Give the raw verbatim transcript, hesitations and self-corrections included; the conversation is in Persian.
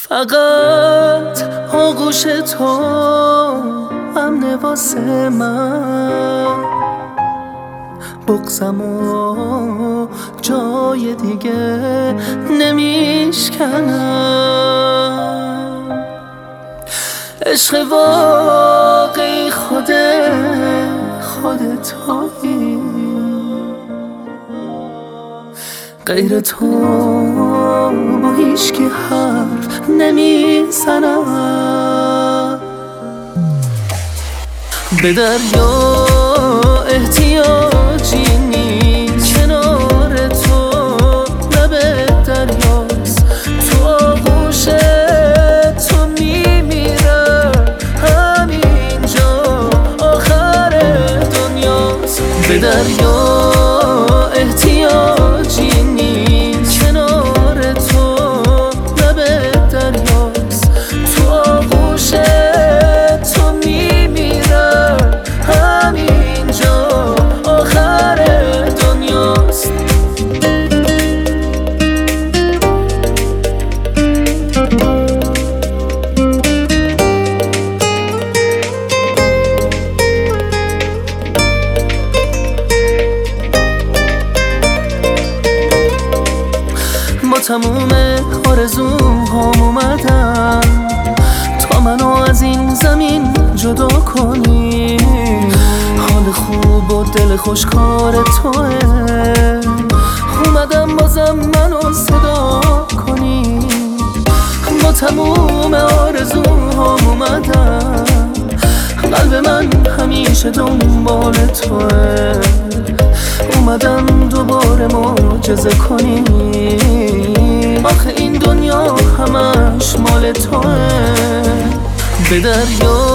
فقط آغوش تو امنه واسه من، بغضمو جای دیگه نمیشکنم. عشق واقعی خود خود تویی، غیر تو با هیچکی حرف نمیزنم. به دریا احتیاجی نیست، کنار تو لب دریاست، تو آغوش تو میمیرم، همینجا آخر دنیاست. به دریا احتیاجی نیست، کنار تو لب دریاست، تو آغوش تو میمیرم، همینجا آخر دنیاست. با تموم آرزوهام اومدم تا منو از این زمین جدا کنی. حال خوب و دل خوشکار توه، اومدم بازم منو صدا کنی. با تموم آرزوهام اومدم، قلب من همیشه دنبال توه، اومدم دوباره معجزه کنی. آخه این دنیا همش مال توه. به دریا